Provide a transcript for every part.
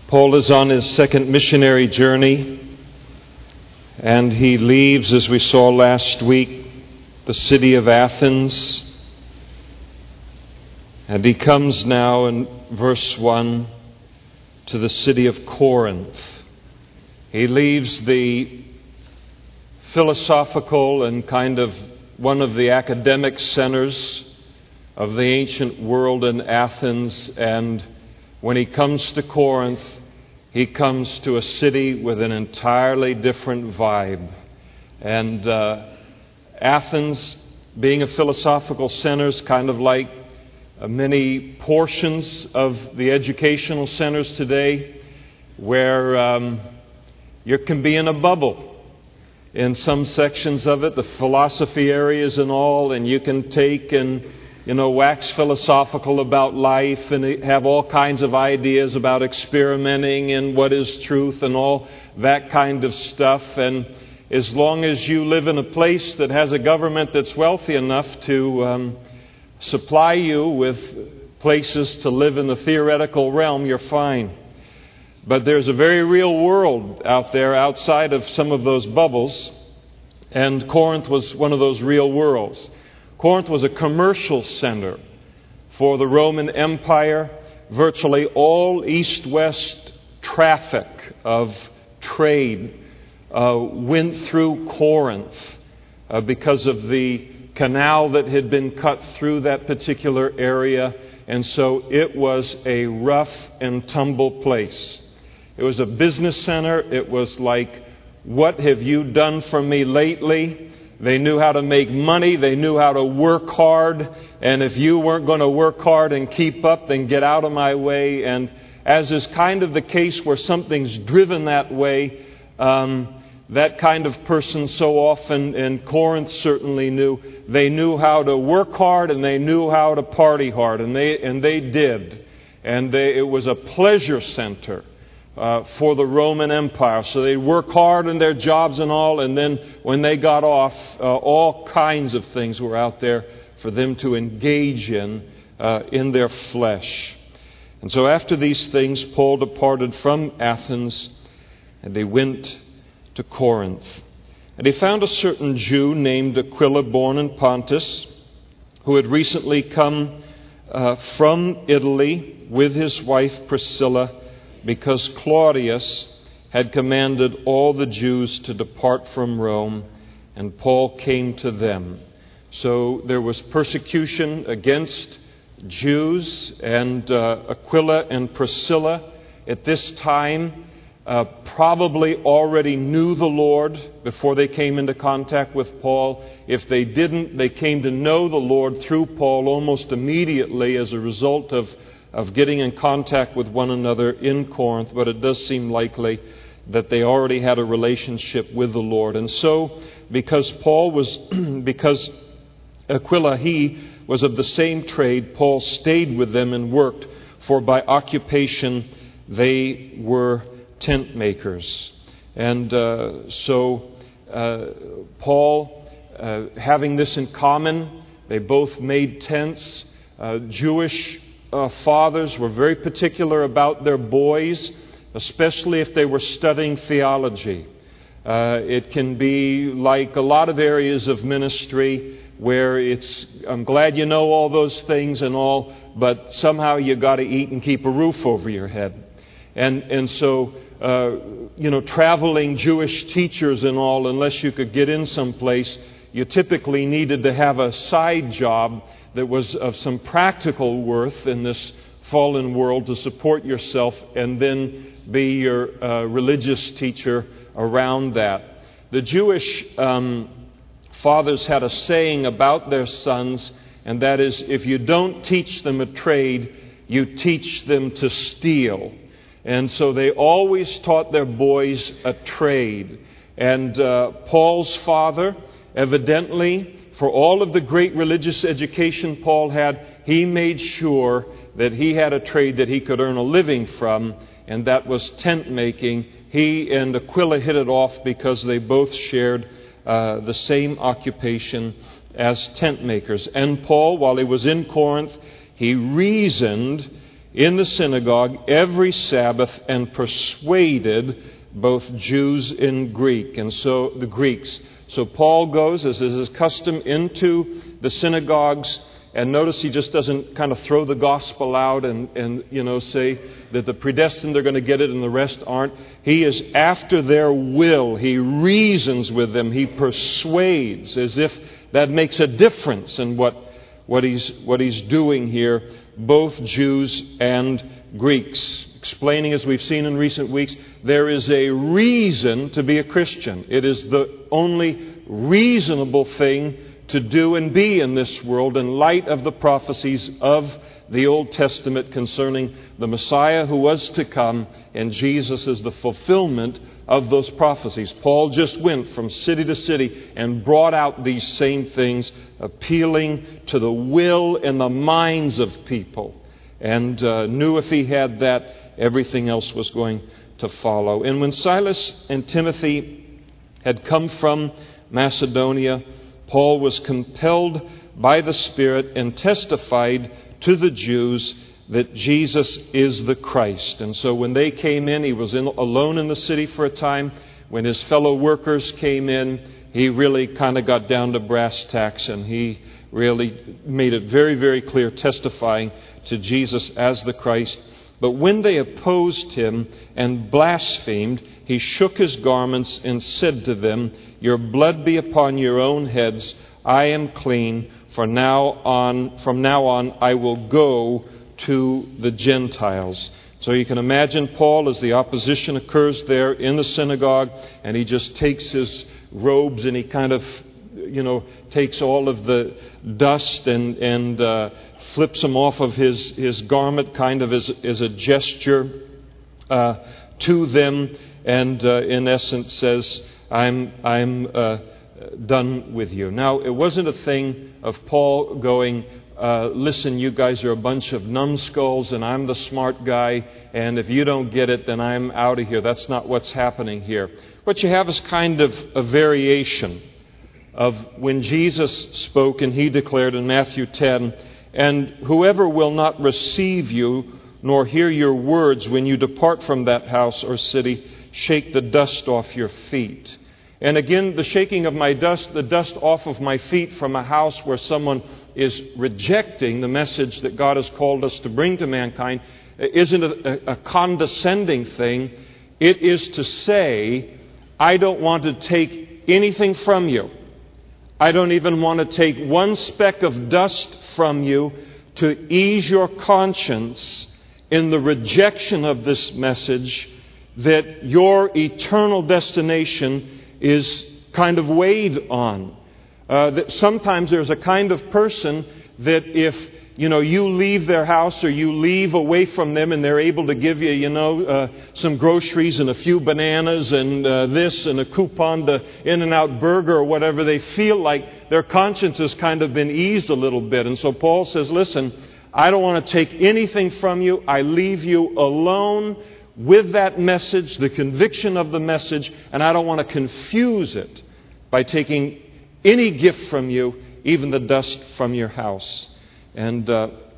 Paul is on his second missionary journey, and he leaves, as we saw last week, the city of Athens, and he comes now in verse 1 to the city of Corinth. He leaves the philosophical and kind of one of the academic centers of the ancient world in Athens, and when he comes to Corinth, he comes to a city with an entirely different vibe. And Athens, being a philosophical center, is kind of like many portions of the educational centers today, where you can be in a bubble in some sections of it, the philosophy areas and all, and you can take and wax philosophical about life and have all kinds of ideas about experimenting and what is truth and all that kind of stuff. And as long as you live in a place that has a government that's wealthy enough to supply you with places to live in the theoretical realm, you're fine. But there's a very real world out there outside of some of those bubbles, and Corinth was one of those real worlds. Corinth was a commercial center for the Roman Empire. Virtually all east-west traffic of trade went through Corinth because of the canal that had been cut through that particular area. And so it was a rough and tumble place. It was a business center. It was like, what have you done for me lately? They knew how to make money. They knew how to work hard. And if you weren't going to work hard and keep up, then get out of my way. And as is kind of the case where something's driven that way, that kind of person so often, and Corinth certainly knew, they knew how to work hard and they knew how to party hard. And they did. And it was a pleasure center for the Roman Empire. So they'd work hard in their jobs and all, and then when they got off, all kinds of things were out there for them to engage in their flesh. And so after these things, Paul departed from Athens, and they went to Corinth. And he found a certain Jew named Aquila, born in Pontus, who had recently come from Italy with his wife Priscilla, because Claudius had commanded all the Jews to depart from Rome, and Paul came to them. So there was persecution against Jews, and Aquila and Priscilla at this time probably already knew the Lord before they came into contact with Paul. If they didn't, they came to know the Lord through Paul almost immediately as a result of getting in contact with one another in Corinth, but it does seem likely that they already had a relationship with the Lord. And so, because Aquila, he was of the same trade, Paul stayed with them and worked, for by occupation they were tent makers. And so Paul, having this in common, they both made tents. Jewish fathers were very particular about their boys, especially if they were studying theology. It can be like a lot of areas of ministry where I'm glad you know all those things and all, but somehow you got to eat and keep a roof over your head. And so, traveling Jewish teachers and all, unless you could get in someplace, you typically needed to have a side job that was of some practical worth in this fallen world to support yourself, and then be your religious teacher around that. The Jewish fathers had a saying about their sons, and that is, if you don't teach them a trade, you teach them to steal. And so they always taught their boys a trade. And Paul's father, evidently, for all of the great religious education Paul had, he made sure that he had a trade that he could earn a living from, and that was tent making. He and Aquila hit it off because they both shared the same occupation as tent makers. And Paul, while he was in Corinth, he reasoned in the synagogue every Sabbath and persuaded both Jews and the Greeks. So Paul goes, as is his custom, into the synagogues, and notice he just doesn't kind of throw the gospel out and say that the predestined are going to get it and the rest aren't. He is after their will. He reasons with them. He persuades, as if that makes a difference in what he's doing here, both Jews and Greeks. Explaining, as we've seen in recent weeks, there is a reason to be a Christian. It is the only reasonable thing to do and be in this world in light of the prophecies of the Old Testament concerning the Messiah who was to come, and Jesus is the fulfillment of those prophecies. Paul just went from city to city and brought out these same things, appealing to the will and the minds of people, and knew if he had that, everything else was going to follow. And when Silas and Timothy had come from Macedonia, Paul was compelled by the Spirit and testified to the Jews that Jesus is the Christ. And so when they came in, he was alone in the city for a time. When his fellow workers came in, he really kind of got down to brass tacks, and he really made it very, very clear, testifying to Jesus as the Christ. But when they opposed him and blasphemed, he shook his garments and said to them, "Your blood be upon your own heads. I am clean. From now on, I will go to the Gentiles." So you can imagine Paul, as the opposition occurs there in the synagogue, and he just takes his robes and he kind of, takes all of the dust and flips them off of his garment, kind of as a gesture to them, and in essence says, I'm done with you. Now, it wasn't a thing of Paul going, listen, you guys are a bunch of numbskulls and I'm the smart guy, and if you don't get it, then I'm out of here. That's not what's happening here. What you have is kind of a variation of when Jesus spoke, and he declared in Matthew 10, "And whoever will not receive you nor hear your words when you depart from that house or city, shake the dust off your feet." And again, the shaking of the dust off of my feet from a house where someone is rejecting the message that God has called us to bring to mankind isn't a condescending thing. It is to say, I don't want to take anything from you. I don't even want to take one speck of dust from you to ease your conscience in the rejection of this message, that your eternal destination is kind of weighed on. That sometimes there's a kind of person that if you leave their house or you leave away from them and they're able to give you, some groceries and a few bananas and this and a coupon to In-N-Out Burger or whatever, they feel like their conscience has kind of been eased a little bit. And so Paul says, listen, I don't want to take anything from you. I leave you alone with that message, the conviction of the message, and I don't want to confuse it by taking any gift from you, even the dust from your house. And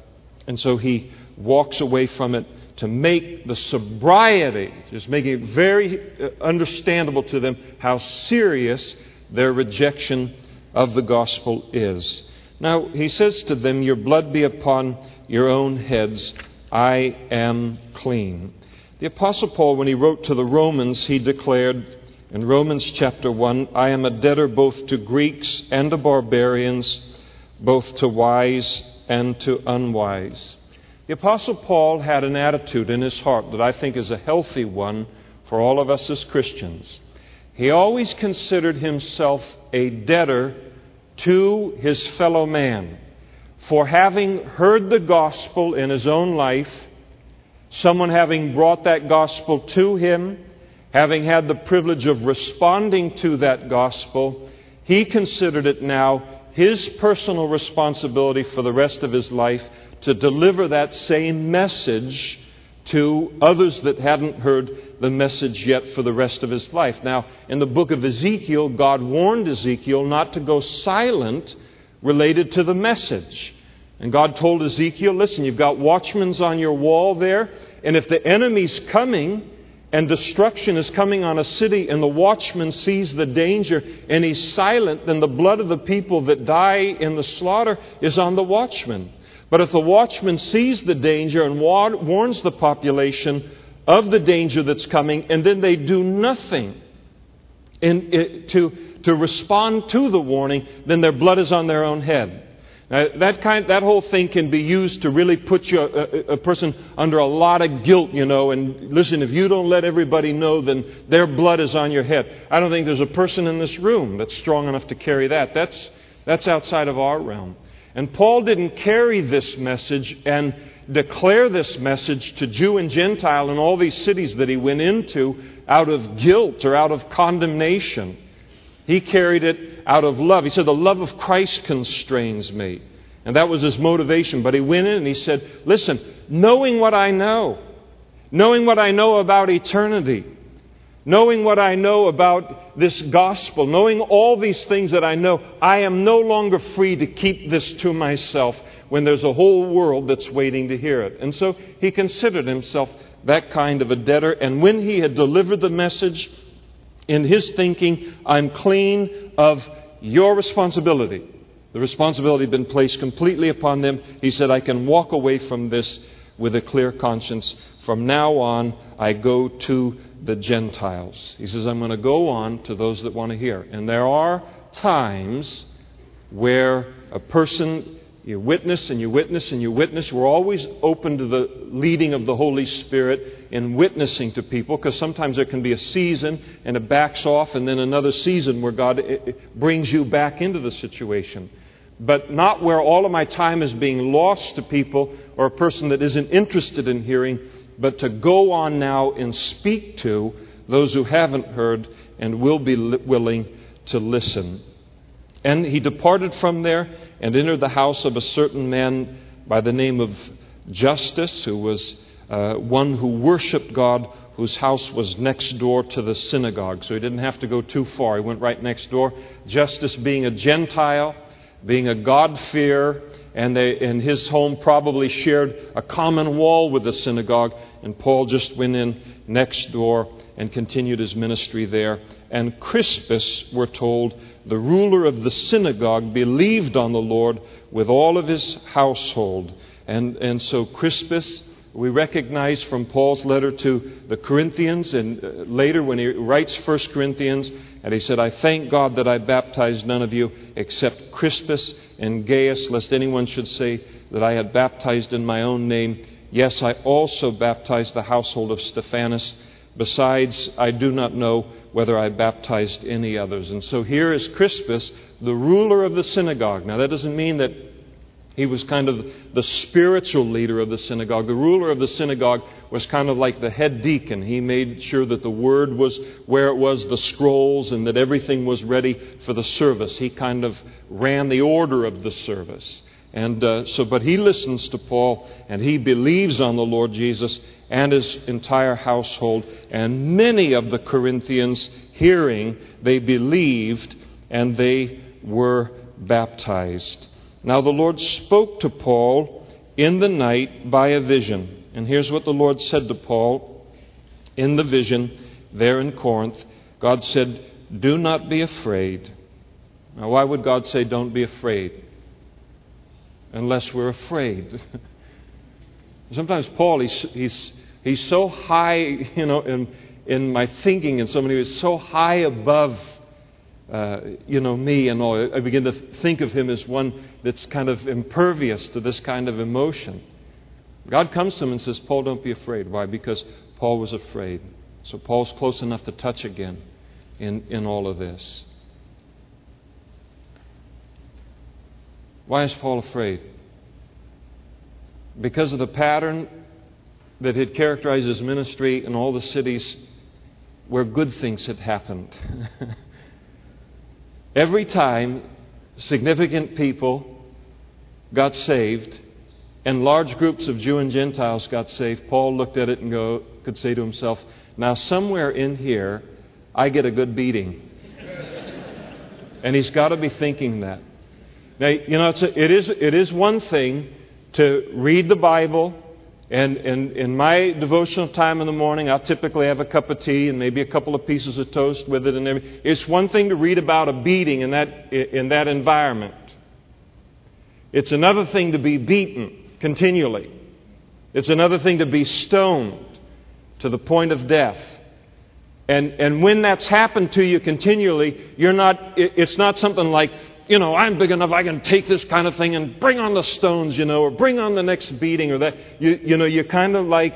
so he walks away from it to make the sobriety, just making it very understandable to them how serious their rejection of the gospel is. Now, he says to them, "Your blood be upon your own heads. I am clean." The Apostle Paul, when he wrote to the Romans, he declared in Romans chapter 1, "I am a debtor both to Greeks and to barbarians, both to wise and to unwise." The Apostle Paul had an attitude in his heart that I think is a healthy one for all of us as Christians. He always considered himself a debtor to his fellow man for having heard the gospel in his own life, someone having brought that gospel to him, having had the privilege of responding to that gospel. He considered it now his personal responsibility for the rest of his life to deliver that same message to others that hadn't heard the message yet for the rest of his life. Now, in the book of Ezekiel, God warned Ezekiel not to go silent related to the message. And God told Ezekiel, listen, you've got watchmen on your wall there, and if the enemy's coming and destruction is coming on a city and the watchman sees the danger and he's silent, then the blood of the people that die in the slaughter is on the watchman. But if the watchman sees the danger and warns the population of the danger that's coming, and then they do nothing to respond to the warning, then their blood is on their own head. Now, that whole thing can be used to really put a person under a lot of guilt, and listen, if you don't let everybody know, then their blood is on your head. I don't think there's a person in this room that's strong enough to carry that. That's outside of our realm. And Paul didn't carry this message and declare this message to Jew and Gentile in all these cities that he went into out of guilt or out of condemnation. He carried it out of love. He said, the love of Christ constrains me. And that was his motivation. But he went in and he said, listen, knowing what I know about eternity, knowing what I know about this gospel, knowing all these things that I know, I am no longer free to keep this to myself when there's a whole world that's waiting to hear it. And so he considered himself that kind of a debtor. And when he had delivered the message, in his thinking, I'm clean of your responsibility. The responsibility had been placed completely upon them. He said, I can walk away from this with a clear conscience. From now on, I go to the Gentiles. He says, I'm going to go on to those that want to hear. And there are times where a person, you witness and you witness and you witness. We're always open to the leading of the Holy Spirit in witnessing to people, because sometimes there can be a season and it backs off, and then another season where God brings you back into the situation. But not where all of my time is being lost to people or a person that isn't interested in hearing, but to go on now and speak to those who haven't heard and will be willing to listen. And he departed from there and entered the house of a certain man by the name of Justus, who was one who worshipped God, whose house was next door to the synagogue. So he didn't have to go too far. He went right next door. Justus, being a Gentile, being a God-fearer, and his home probably shared a common wall with the synagogue. And Paul just went in next door and continued his ministry there. And Crispus, we're told, the ruler of the synagogue, believed on the Lord with all of his household. And so Crispus, we recognize from Paul's letter to the Corinthians, and later when he writes 1 Corinthians, and he said, I thank God that I baptized none of you except Crispus and Gaius, lest anyone should say that I had baptized in my own name. Yes, I also baptized the household of Stephanas. Besides, I do not know whether I baptized any others. And so here is Crispus, the ruler of the synagogue. Now that doesn't mean that he was kind of the spiritual leader of the synagogue. The ruler of the synagogue was kind of like the head deacon. He made sure that the word was where it was, the scrolls, and that everything was ready for the service. He kind of ran the order of the service. And but he listens to Paul, and he believes on the Lord Jesus and his entire household. And many of the Corinthians, hearing, they believed, and they were baptized. Now the Lord spoke to Paul in the night by a vision. And here's what the Lord said to Paul in the vision there in Corinth. God said, do not be afraid. Now why would God say don't be afraid? Unless we're afraid. Sometimes Paul, he's so high, in my thinking, and somebody who's so high above, me and all. I begin to think of him as one that's kind of impervious to this kind of emotion. God comes to him and says, Paul, don't be afraid. Why? Because Paul was afraid. So Paul's close enough to touch again in all of this. Why is Paul afraid? Because of the pattern that had characterized his ministry in all the cities where good things had happened. Every time significant people got saved and large groups of Jew and Gentiles got saved, Paul looked at it and could say to himself, now somewhere in here I get a good beating. And he's got to be thinking that. Now, it is one thing to read the Bible, and in my devotional time in the morning, I'll typically have a cup of tea and maybe a couple of pieces of toast with it and everything. It's one thing to read about a beating in that environment. It's another thing to be beaten continually. It's another thing to be stoned to the point of death. And when that's happened to you continually, it's not something like, I'm big enough, I can take this kind of thing and bring on the stones, or bring on the next beating or that. You're kind of like,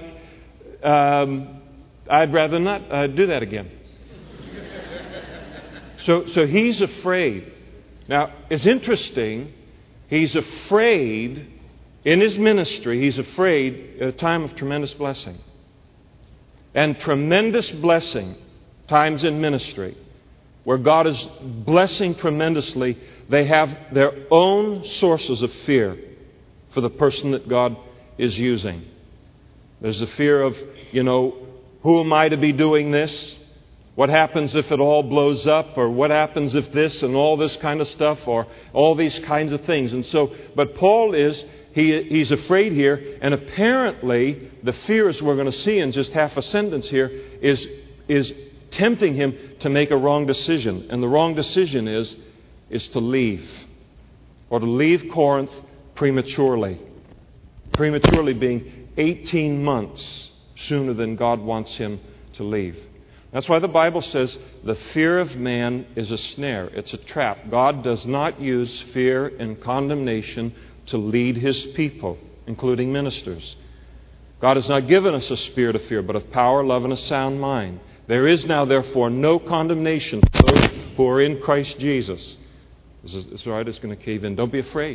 I'd rather not do that again. So he's afraid. Now, it's interesting, he's afraid in his ministry, he's afraid at a time of tremendous blessing. And tremendous blessing, times in ministry, where God is blessing tremendously, they have their own sources of fear for the person that God is using. There's the fear of, who am I to be doing this? What happens if it all blows up? Or what happens if this and all this kind of stuff? Or all these kinds of things. And so, but Paul he's afraid here, and apparently the fear, as we're going to see in just half a sentence here, is tempting him to make a wrong decision. And the wrong decision is to leave. Or to leave Corinth prematurely. Prematurely being 18 months sooner than God wants him to leave. That's why the Bible says the fear of man is a snare. It's a trap. God does not use fear and condemnation to lead His people, including ministers. God has not given us a spirit of fear, but of power, love, and a sound mind. There is now, therefore, no condemnation for those who are in Christ Jesus. This is all right, it's going to cave in. Don't be afraid.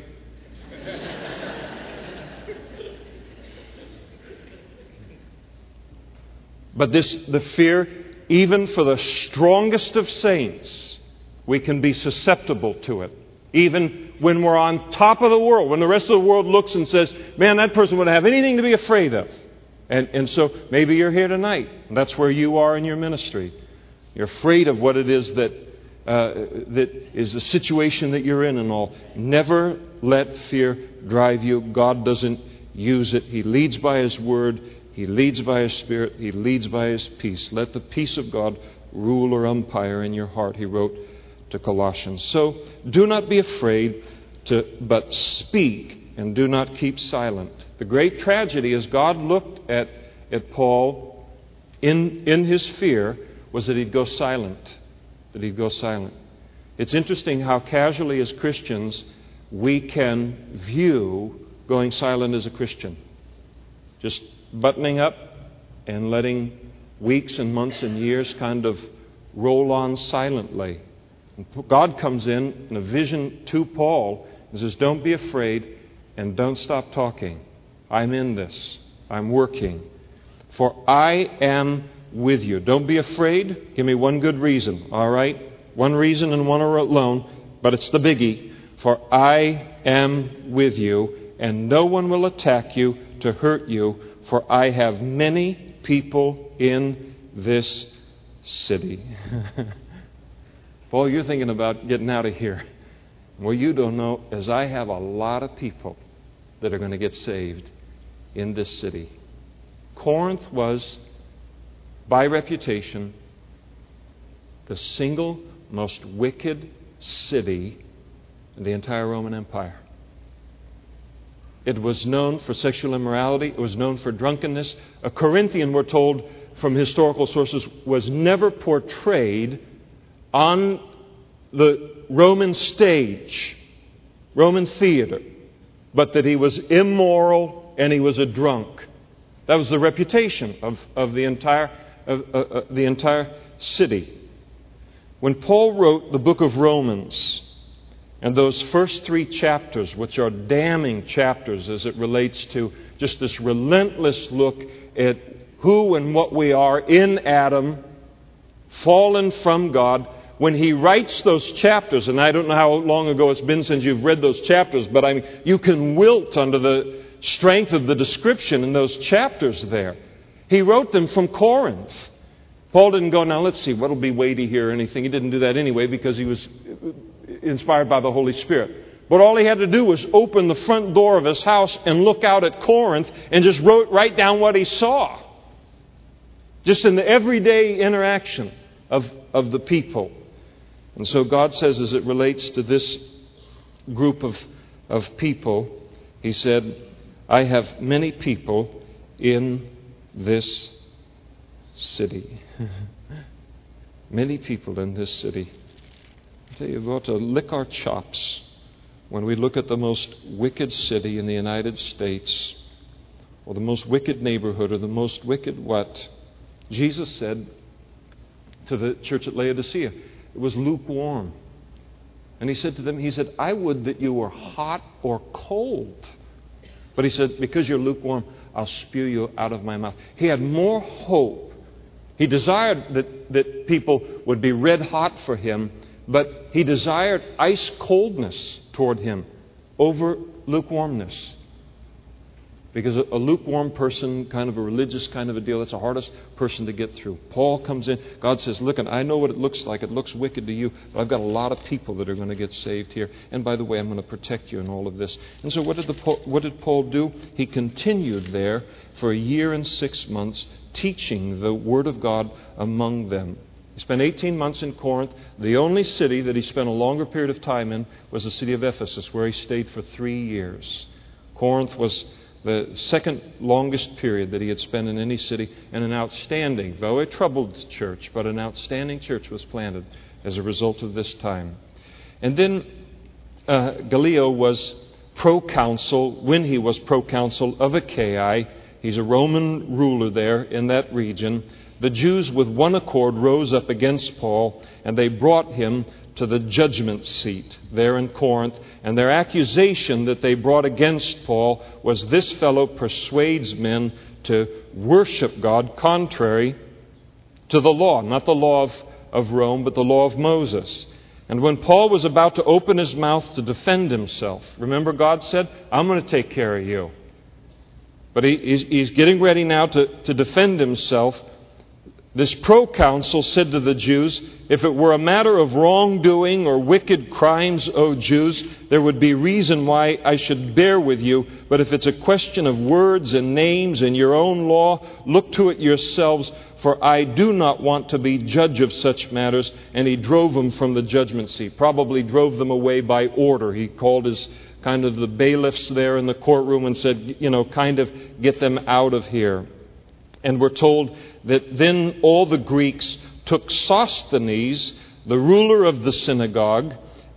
But the fear, even for the strongest of saints, we can be susceptible to it. Even when we're on top of the world, when the rest of the world looks and says, man, that person wouldn't have anything to be afraid of. And so maybe you're here tonight. And that's where you are in your ministry. You're afraid of what it is that is the situation that you're in and all. Never let fear drive you. God doesn't use it. He leads by His Word. He leads by His Spirit. He leads by His peace. Let the peace of God rule or umpire in your heart, he wrote to Colossians. So do not be afraid, but speak and do not keep silent. The great tragedy as God looked at Paul in his fear was that he'd go silent. That he'd go silent. It's interesting how casually as Christians we can view going silent as a Christian. Just buttoning up and letting weeks and months and years kind of roll on silently. And God comes in a vision to Paul and says, don't be afraid and don't stop talking. I'm in this. I'm working. For I am with you. Don't be afraid. Give me one good reason, all right? One reason and one alone, but it's the biggie. For I am with you, and no one will attack you to hurt you, for I have many people in this city. Paul, you're thinking about getting out of here. Well, you don't know, as I have a lot of people that are going to get saved in this city. Corinth was, by reputation, the single most wicked city in the entire Roman Empire. It was known for sexual immorality. It was known for drunkenness. A Corinthian, we're told from historical sources, was never portrayed on the Roman stage, Roman theater, but that he was immoral and he was a drunk. That was the reputation of the entire city. When Paul wrote the book of Romans, and those first 3 chapters, which are damning chapters as it relates to just this relentless look at who and what we are in Adam, fallen from God, when he writes those chapters, and I don't know how long ago it's been since you've read those chapters, but I mean, you can wilt under the strength of the description in those chapters there. He wrote them from Corinth. Paul didn't go, now let's see, what'll be weighty here or anything. He didn't do that anyway because he was inspired by the Holy Spirit. But all he had to do was open the front door of his house and look out at Corinth and just write down what he saw. Just in the everyday interaction of the people. And so God says, as it relates to this group of people, He said, I have many people in this city. Many people in this city. I tell you, we ought to lick our chops when we look at the most wicked city in the United States, or the most wicked neighborhood, or the most wicked what? Jesus said to the church at Laodicea, it was lukewarm. And He said to them, He said, I would that you were hot or cold. But He said, because you're lukewarm, I'll spew you out of my mouth. He had more hope. He desired that people would be red hot for Him, but He desired ice coldness toward Him over lukewarmness. Because a lukewarm person, kind of a religious kind of a deal, that's the hardest person to get through. Paul comes in. God says, look, I know what it looks like. It looks wicked to you, but I've got a lot of people that are going to get saved here. And by the way, I'm going to protect you in all of this. And so what did Paul do? He continued there for 1 year and 6 months, teaching the Word of God among them. He spent 18 months in Corinth. The only city that he spent a longer period of time in was the city of Ephesus, where he stayed for 3 years. Corinth was the second longest period that he had spent in any city, and an outstanding, though a troubled church, but an outstanding church was planted as a result of this time. And then Gallio was proconsul, when he was proconsul of Achaia. He's a Roman ruler there in that region. The Jews with one accord rose up against Paul, and they brought him to the judgment seat there in Corinth. And their accusation that they brought against Paul was, this fellow persuades men to worship God contrary to the law. Not the law of Rome, but the law of Moses. And when Paul was about to open his mouth to defend himself, remember God said, I'm going to take care of you. But he's getting ready now to defend himself. This proconsul said to the Jews, if it were a matter of wrongdoing or wicked crimes, O Jews, there would be reason why I should bear with you. But if it's a question of words and names and your own law, look to it yourselves, for I do not want to be judge of such matters. And he drove them from the judgment seat, probably drove them away by order. He called his kind of the bailiffs there in the courtroom and said, kind of get them out of here. And we're told that then all the Greeks took Sosthenes, the ruler of the synagogue,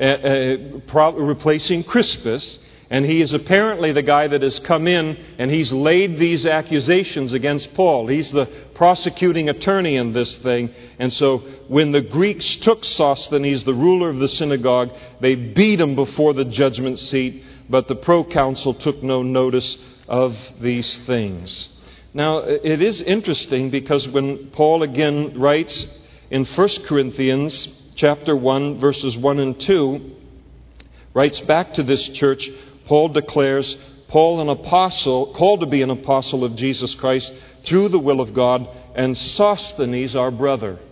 replacing Crispus, and he is apparently the guy that has come in and he's laid these accusations against Paul. He's the prosecuting attorney in this thing. And so when the Greeks took Sosthenes, the ruler of the synagogue, they beat him before the judgment seat, but the proconsul took no notice of these things. Now, it is interesting because when Paul again writes in 1 Corinthians chapter 1, verses 1 and 2, writes back to this church, Paul declares, Paul, an apostle, called to be an apostle of Jesus Christ through the will of God, and Sosthenes, our brother.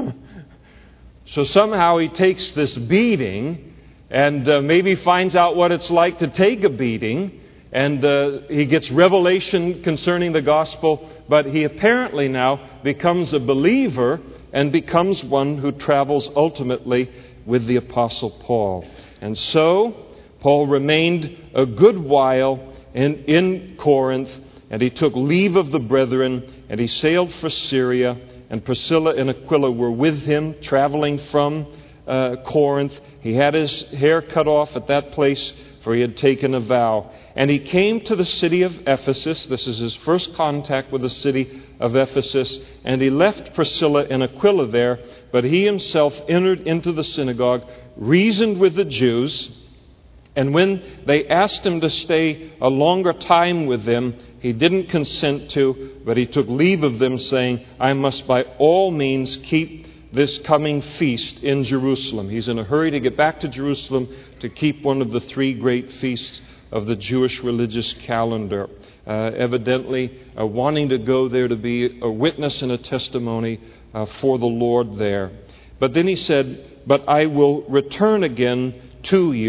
So somehow he takes this beating and maybe finds out what it's like to take a beating. And he gets revelation concerning the gospel, but he apparently now becomes a believer and becomes one who travels ultimately with the Apostle Paul. And so Paul remained a good while in Corinth, and he took leave of the brethren, and he sailed for Syria, and Priscilla and Aquila were with him, traveling from Corinth. He had his hair cut off at that place, for he had taken a vow. And he came to the city of Ephesus. This is his first contact with the city of Ephesus. And he left Priscilla and Aquila there, but he himself entered into the synagogue, reasoned with the Jews. And when they asked him to stay a longer time with them, he didn't consent to, but he took leave of them, saying, I must by all means keep this coming feast in Jerusalem. He's in a hurry to get back to Jerusalem to keep one of the 3 great feasts of the Jewish religious calendar. Evidently wanting to go there to be a witness and a testimony for the Lord there. But then he said, but I will return again to you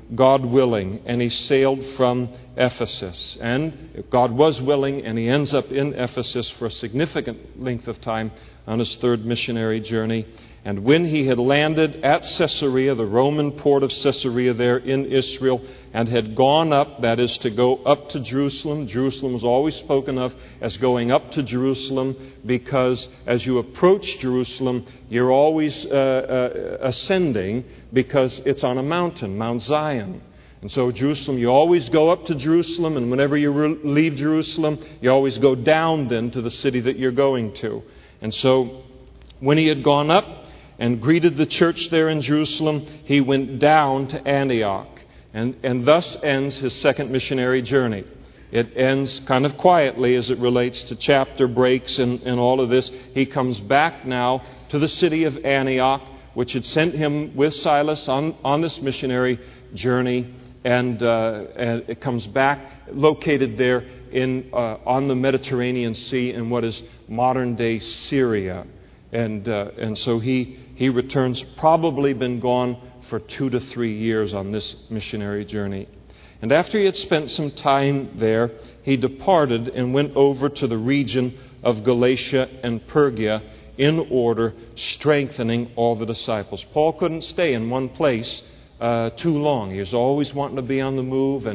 God willing, and he sailed from Ephesus. And God was willing, and he ends up in Ephesus for a significant length of time on his third missionary journey. And when he had landed at Caesarea, the Roman port of Caesarea there in Israel, and had gone up, that is to go up to Jerusalem. Jerusalem was always spoken of as going up to Jerusalem because as you approach Jerusalem, you're always ascending because it's on a mountain, Mount Zion. And so Jerusalem, you always go up to Jerusalem, and whenever you leave Jerusalem, you always go down then to the city that you're going to. And so when he had gone up and greeted the church there in Jerusalem, he went down to Antioch. And thus ends his second missionary journey. It ends kind of quietly as it relates to chapter breaks and all of this. He comes back now to the city of Antioch, which had sent him with Silas on this missionary journey. And it comes back, located there on the Mediterranean Sea in what is modern-day Syria. And so he returns, probably been gone for 2 to 3 years on this missionary journey. And after he had spent some time there, he departed and went over to the region of Galatia and Phrygia in order, strengthening all the disciples. Paul couldn't stay in one place too long. He was always wanting to be on the move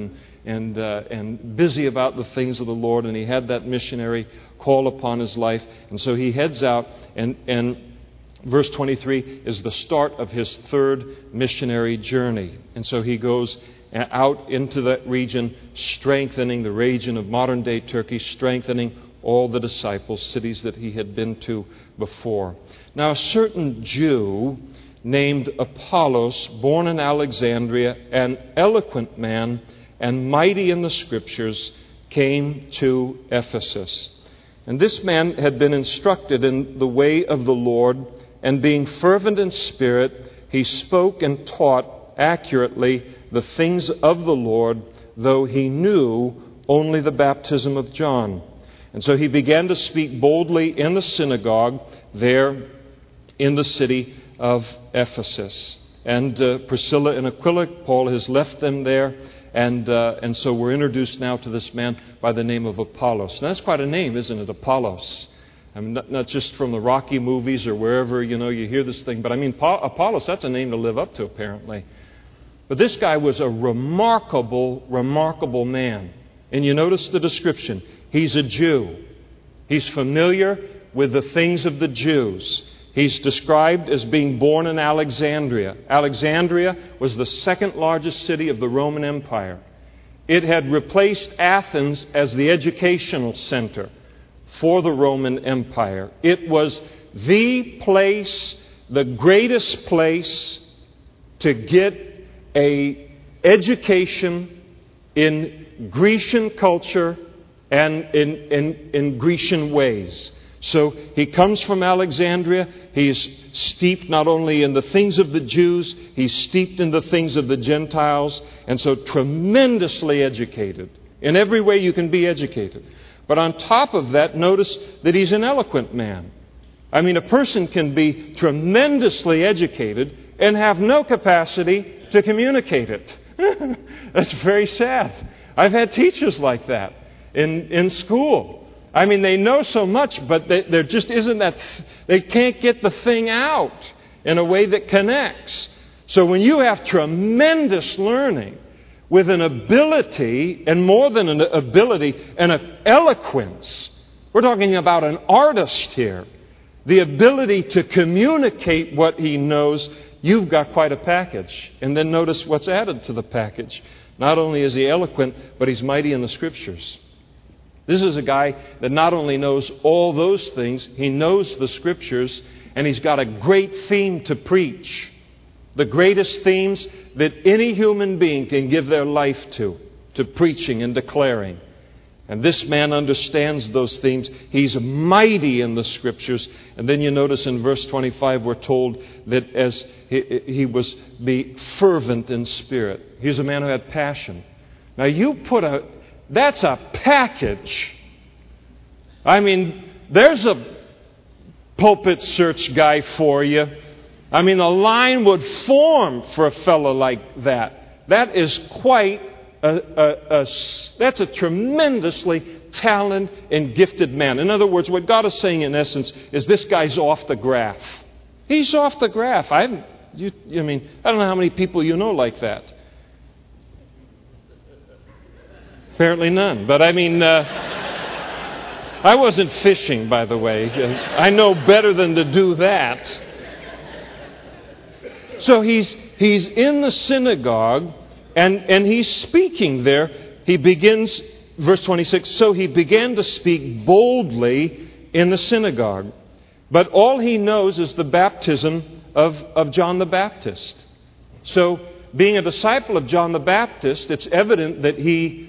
and busy about the things of the Lord, and he had that missionary call upon his life. And so he heads out, and verse 23 is the start of his third missionary journey. And so he goes out into that region, strengthening the region of modern-day Turkey, strengthening all the disciples, cities that he had been to before. Now, a certain Jew named Apollos, born in Alexandria, an eloquent man and mighty in the Scriptures, came to Ephesus. And this man had been instructed in the way of the Lord, and being fervent in spirit, he spoke and taught accurately the things of the Lord, though he knew only the baptism of John. And so he began to speak boldly in the synagogue there in the city of Ephesus. And Priscilla and Aquila, Paul has left them there. And so we're introduced now to this man by the name of Apollos. Now, that's quite a name, isn't it? Apollos. I mean, not just from the Rocky movies or wherever, you hear this thing. But I mean, Apollos, that's a name to live up to, apparently. But this guy was a remarkable, remarkable man. And you notice the description. He's a Jew. He's familiar with the things of the Jews. He's described as being born in Alexandria. Alexandria was the second largest city of the Roman Empire. It had replaced Athens as the educational center for the Roman Empire. It was the place, the greatest place to get an education in Grecian culture and in Grecian ways. So he comes from Alexandria. He's steeped not only in the things of the Jews, he's steeped in the things of the Gentiles, and so tremendously educated. In every way you can be educated. But on top of that, notice that he's an eloquent man. I mean, a person can be tremendously educated and have no capacity to communicate it. That's very sad. I've had teachers like that in school. I mean, they know so much, but there just isn't that, they can't get the thing out in a way that connects. So when you have tremendous learning with an ability, and more than an ability, and an eloquence, we're talking about an artist here, the ability to communicate what he knows, you've got quite a package. And then notice what's added to the package. Not only is he eloquent, but he's mighty in the Scriptures. This is a guy that not only knows all those things, he knows the Scriptures, and he's got a great theme to preach. The greatest themes that any human being can give their life to preaching and declaring. And this man understands those themes. He's mighty in the Scriptures. And then you notice in verse 25 we're told that as he was be fervent in spirit. He's a man who had passion. Now that's a package. I mean, there's a pulpit search guy for you. I mean, a line would form for a fellow like that. That is quite that's a tremendously talented and gifted man. In other words, what God is saying in essence is this guy's off the graph. He's off the graph. I don't know how many people you know like that. Apparently none. But I wasn't fishing, by the way. I know better than to do that. So he's in the synagogue, and he's speaking there. He begins, verse 26, so he began to speak boldly in the synagogue. But all he knows is the baptism of John the Baptist. So, being a disciple of John the Baptist, it's evident that he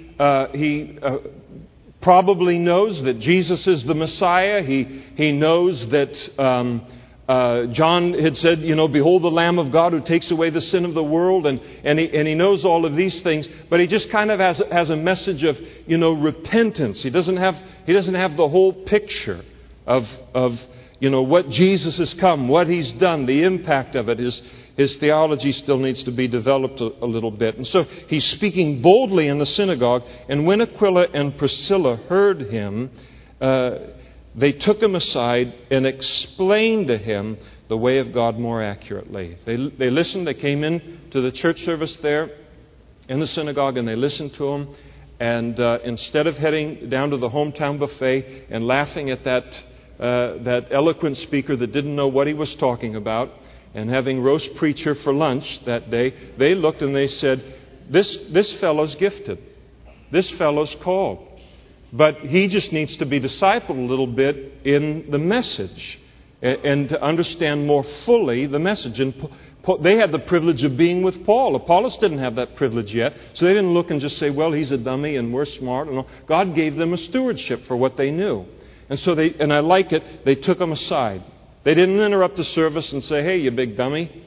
probably knows that Jesus is the Messiah. He knows that John had said, behold the Lamb of God who takes away the sin of the world, and he knows all of these things, but he just kind of has a message of repentance. He doesn't have the whole picture of what Jesus has come, what He's done, the impact of it. His theology still needs to be developed a little bit. And so he's speaking boldly in the synagogue. And when Aquila and Priscilla heard him, they took him aside and explained to him the way of God more accurately. They listened. They came in to the church service there in the synagogue, and they listened to him. And instead of heading down to the hometown buffet and laughing at that eloquent speaker that didn't know what he was talking about, and having roast preacher for lunch that day, they looked and they said, this fellow's gifted. This fellow's called. But he just needs to be discipled a little bit in the message and to understand more fully the message. And they had the privilege of being with Paul. Apollos didn't have that privilege yet. So they didn't look and just say, well, he's a dummy and we're smart. And all. God gave them a stewardship for what they knew. And so and I like it, they took him aside. They didn't interrupt the service and say, hey, you big dummy.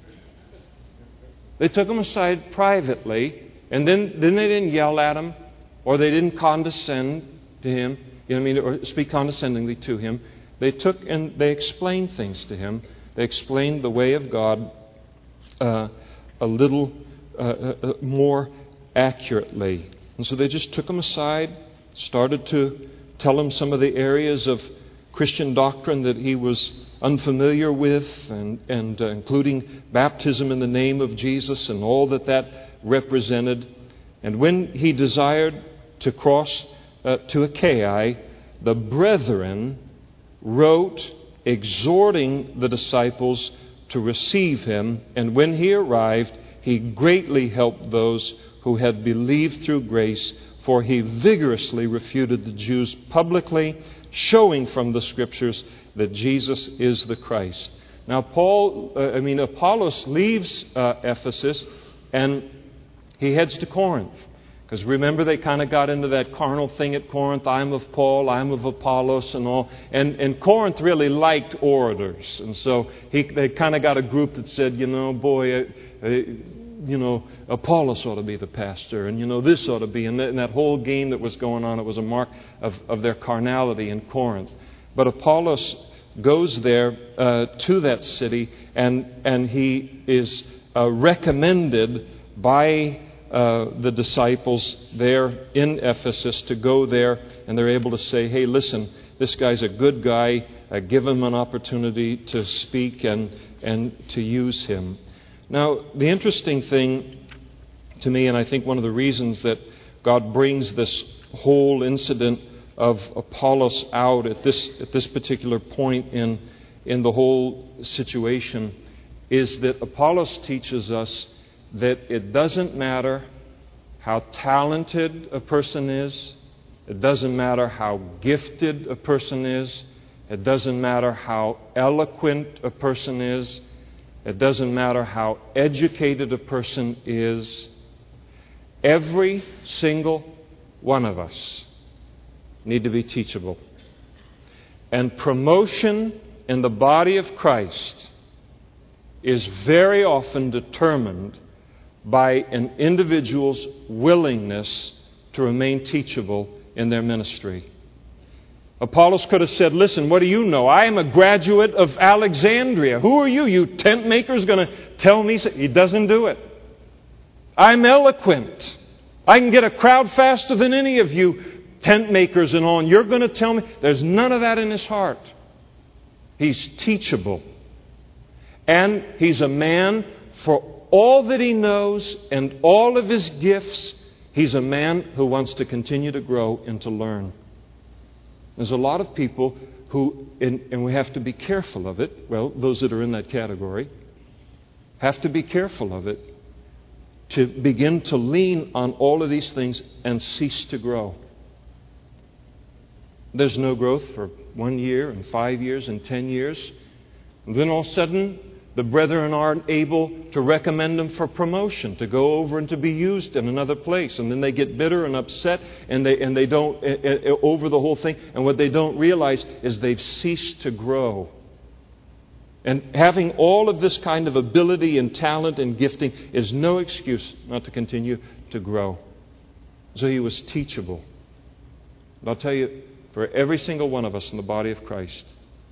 They took him aside privately, and then they didn't yell at him, or they didn't condescend to him, or speak condescendingly to him. They took and they explained things to him. They explained the way of God a little more accurately. And so they just took him aside, started to tell him some of the areas of Christian doctrine that he was unfamiliar with, and including baptism in the name of Jesus and all that represented. And when he desired to cross to Achaia, the brethren wrote exhorting the disciples to receive him. And when he arrived, he greatly helped those who had believed through grace, for he vigorously refuted the Jews publicly, showing from the Scriptures that Jesus is the Christ. Now, Apollos leaves Ephesus and he heads to Corinth. Because remember, they kind of got into that carnal thing at Corinth. I'm of Paul, I'm of Apollos and all. And Corinth really liked orators. And so they kind of got a group that said, Apollos ought to be the pastor, and this ought to be. And that whole game that was going on, it was a mark of their carnality in Corinth. But Apollos goes there to that city, and he is recommended by the disciples there in Ephesus to go there, and they're able to say, hey, listen, this guy's a good guy. Give him an opportunity to speak and to use him. Now, the interesting thing to me, and I think one of the reasons that God brings this whole incident of Apollos out at this particular point in the whole situation, is that Apollos teaches us that it doesn't matter how talented a person is, it doesn't matter how gifted a person is, it doesn't matter how eloquent a person is, it doesn't matter how educated a person is. Every single one of us need to be teachable. And promotion in the body of Christ is very often determined by an individual's willingness to remain teachable in their ministry. Apollos could have said, listen, what do you know? I am a graduate of Alexandria. Who are you tent makers, going to tell me? He doesn't do it. I'm eloquent. I can get a crowd faster than any of you tent makers and all. And you're going to tell me? There's none of that in his heart. He's teachable. And he's a man, for all that he knows and all of his gifts, he's a man who wants to continue to grow and to learn. There's a lot of people who, and we have to be careful of it, well, those that are in that category, have to be careful of it, to begin to lean on all of these things and cease to grow. There's no growth for 1 year and 5 years and 10 years. And then all of a sudden, the brethren aren't able to recommend them for promotion, to go over and to be used in another place. And then they get bitter and upset, and they don't, over the whole thing. And what they don't realize is they've ceased to grow. And having all of this kind of ability and talent and gifting is no excuse not to continue to grow. So he was teachable. And I'll tell you, for every single one of us in the body of Christ,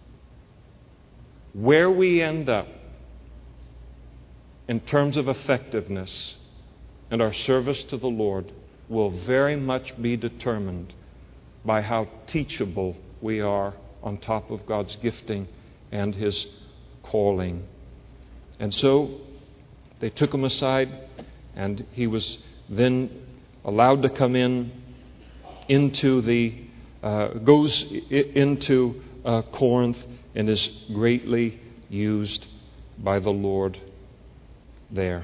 where we end up in terms of effectiveness and our service to the Lord will very much be determined by how teachable we are on top of God's gifting and His calling. And so they took him aside, and he was then allowed to come into Corinth, and is greatly used by the Lord there.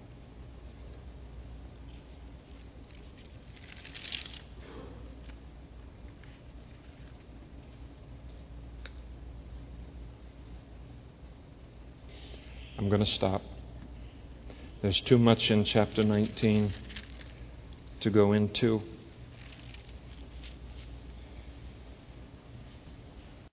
I'm going to stop. There's too much in chapter 19 to go into.